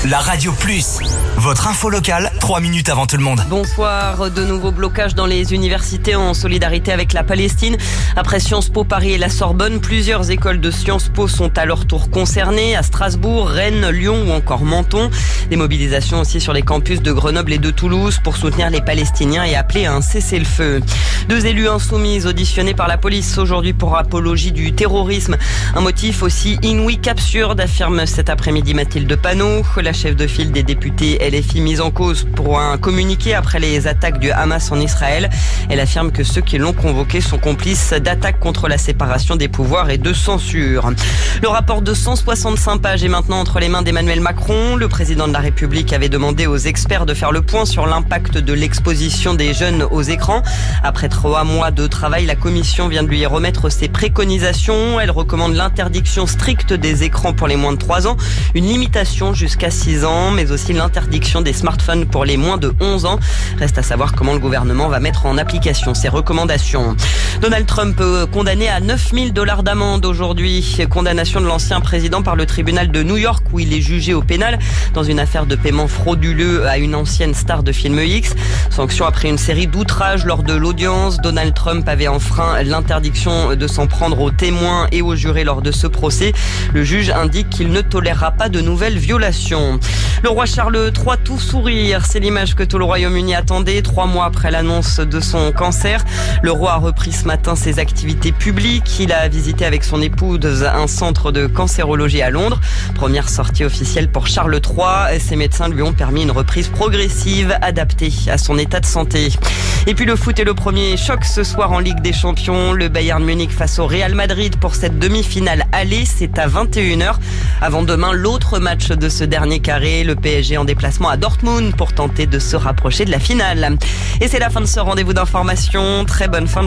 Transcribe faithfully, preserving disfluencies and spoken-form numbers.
La Radio Plus, votre info locale, trois minutes avant tout le monde. Bonsoir, de nouveaux blocages dans les universités en solidarité avec la Palestine. Après Sciences Po Paris et la Sorbonne, plusieurs écoles de Sciences Po sont à leur tour concernées, à Strasbourg, Rennes, Lyon ou encore Menton. Des mobilisations aussi sur les campus de Grenoble et de Toulouse pour soutenir les Palestiniens et appeler à un cessez-le-feu. Deux élus insoumis auditionnés par la police aujourd'hui pour apologie du terrorisme. Un motif aussi inouï qu'absurde, affirme cet après-midi Mathilde Panot, la chef de file des députés L F I mise en cause pour un communiqué après les attaques du Hamas en Israël. Elle affirme que ceux qui l'ont convoqué sont complices d'attaques contre la séparation des pouvoirs et de censure. Le rapport de cent soixante-cinq pages est maintenant entre les mains d'Emmanuel Macron. Le président de la République avait demandé aux experts de faire le point sur l'impact de l'exposition des jeunes aux écrans. Après trois mois de travail, la commission vient de lui remettre ses préconisations. Elle recommande l'interdiction stricte des écrans pour les moins de trois ans, une limitation jusqu'à six ans, mais aussi l'interdiction des smartphones pour les moins de onze ans. Reste à savoir comment le gouvernement va mettre en application ces recommandations. Donald Trump condamné à neuf mille dollars d'amende aujourd'hui. Condamnation de l'ancien président par le tribunal de New York où il est jugé au pénal dans une affaire de paiement frauduleux à une ancienne star de film X. Sanction après une série d'outrages lors de l'audience. Donald Trump avait enfreint l'interdiction de s'en prendre aux témoins et aux jurés lors de ce procès. Le juge indique qu'il ne tolérera pas de nouvelles violations. Le roi Charles trois tout sourire, c'est l'image que tout le Royaume-Uni attendait. Trois mois après l'annonce de son cancer, le roi a repris ce matin ses activités publiques. Il a visité avec son épouse un centre de cancérologie à Londres. Première sortie officielle pour Charles trois. Ses médecins lui ont permis une reprise progressive, adaptée à son état de santé. Et puis le foot est le premier choc ce soir en Ligue des Champions. Le Bayern Munich face au Real Madrid pour cette demi-finale aller, c'est à vingt et une heures. Avant demain, l'autre match de ce dernier carré, le P S G en déplacement à Dortmund pour tenter de se rapprocher de la finale. Et c'est la fin de ce rendez-vous d'information. Très bonne fin de